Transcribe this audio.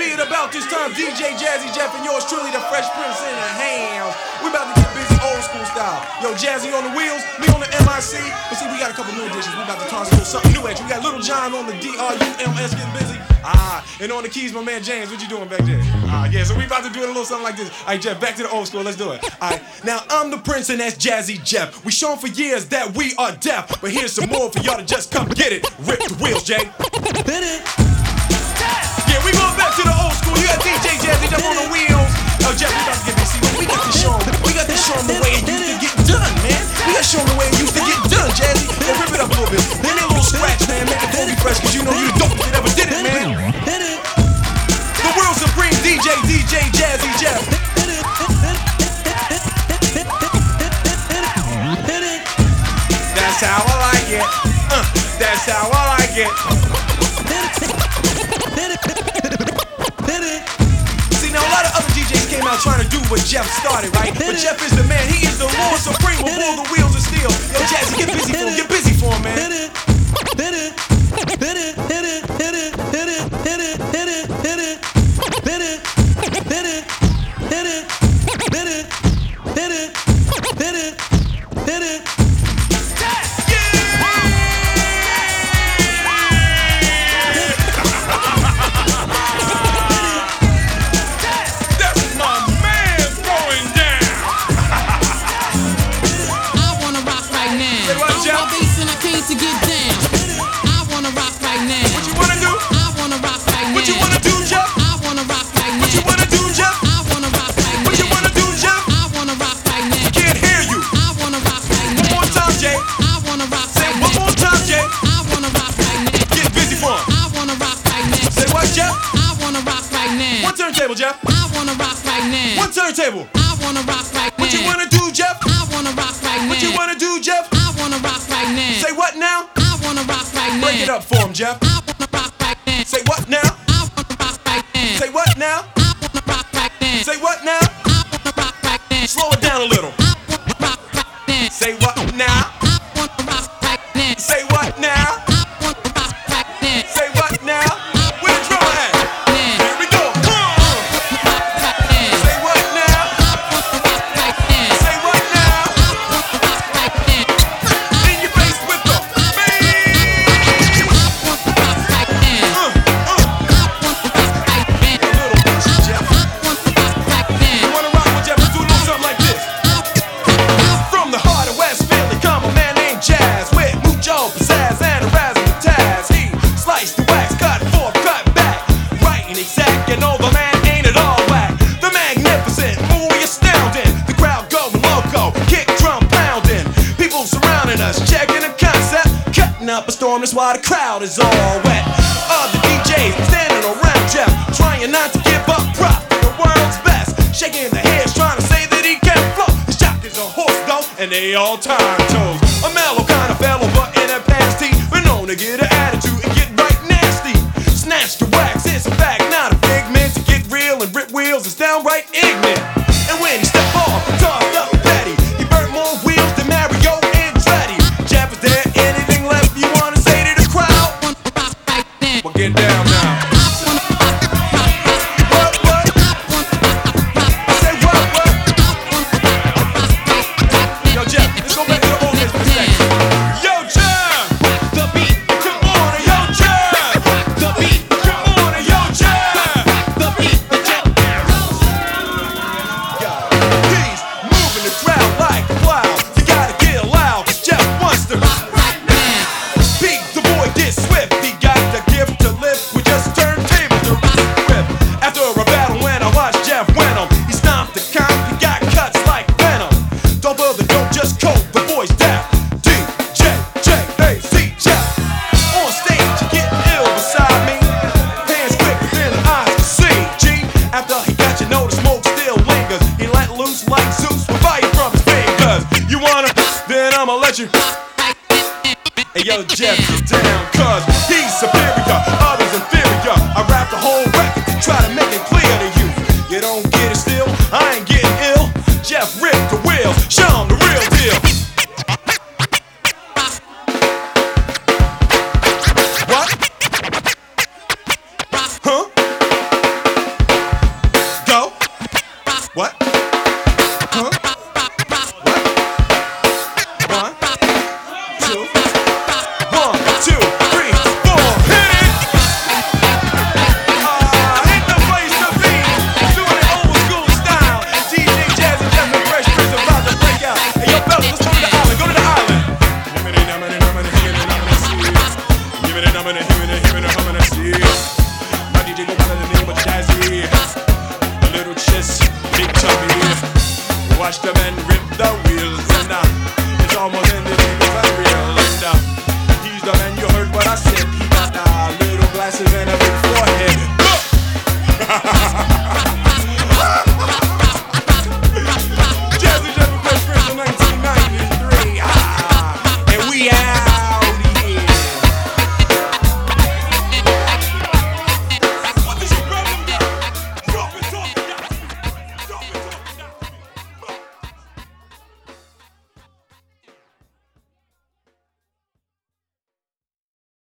be at about this time. DJ Jazzy Jeff and yours truly, the Fresh Prince in the house. We about to get busy old school style. Yo, Jazzy on the wheels, me on the MIC. But see, we got a couple new additions. We about to toss a little something new at you. We got Little John on the DRUMS getting busy. And on the keys, my man James. What you doing back there? Yeah, so we about to do it a little something like this. All right, Jeff, back to the old school. Let's do it. All right, now I'm the Prince and that's Jazzy Jeff. We shown for years that we are deaf, but here's some more for y'all to just come get it. Rip the wheels, Jay. Hit it. Yeah, we going back to the old school. You got DJ Jazzy Jeff on the wheels. Yo, Jeff, we about to get busy. We got to show him. We got to show him the way it used to get done, man. We got to show him the way it used to get done, Jazzy. Then rip it up a little bit. Then a little scratch, man. Make it fully fresh, cause you know you the dopest that ever did it, man. Hit it. The world supreme DJ Jazzy Jeff. That's how I like it. That's how I like it. See, now a lot of other DJs came out trying to do what Jeff started, right? But Jeff is the man. He is the Lord Supreme with all the wheels of steel. Yo, Jazzy, get busy for him. Get busy for him, man. Jeff? I wanna rock right now. One turntable. I wanna rock right now. What you wanna do, Jeff? I wanna rock right now. What you wanna do, Jeff? I wanna rock right now. Say what now? I wanna rock right now. Break it up for him, Jeff. I wanna rock right now. Say what now? I wanna rock right now. Say what now? I wanna rock right now. Say what now? I wanna rock right now. Slow it down a little. I wanna rock right now. Say what now? I wanna rock right now. Say what now? I wanna rock right now. Say what now? Where the drummer at? Here we go. Up a storm, that's why the crowd is all wet. Other DJs standing around Jeff, trying not to give up prop for the world's best. Shaking their heads, trying to say that he can flow. His jock is a horse though, and they all time toes. A mellow kind of fellow, but in a past heat, we're known to get an attitude and get right nasty. Snatch the wax, it's a fact, not a figment. To get real and rip wheels is downright ignorant. And when he stepped off, tossed up Betty, he burnt more wheels than Mario Andretti. Jeff is there, anything left you wanna say to the crowd? Well, get down now. What? Say what? Yo, Jeff, let's go back to the old days for a second. Yo, Jeff! The beat, come on, yo, Jeff! The beat, come on, yo, Jeff! The beat, he's moving the crowd like a cloud. You gotta get loud, 'cause Jeff wants to rock right now. Beat the boy, get swift. He got the gift to lift with just turntables to rip. After a battle when I watched Jeff win him, he stomped the count, he got cuts like venom. Don't bother, don't just coat the boy's death. DJ Jeff. On stage, you get ill beside me. Hands quick within the eyes to see. G, after he got you know the smoke still lingers. He let loose like Zeus with fire from his fingers. You wanna? Then I'ma let you. Hey yo, Jeff, get down, cause he's superior, others inferior. I rap the whole record to try to make it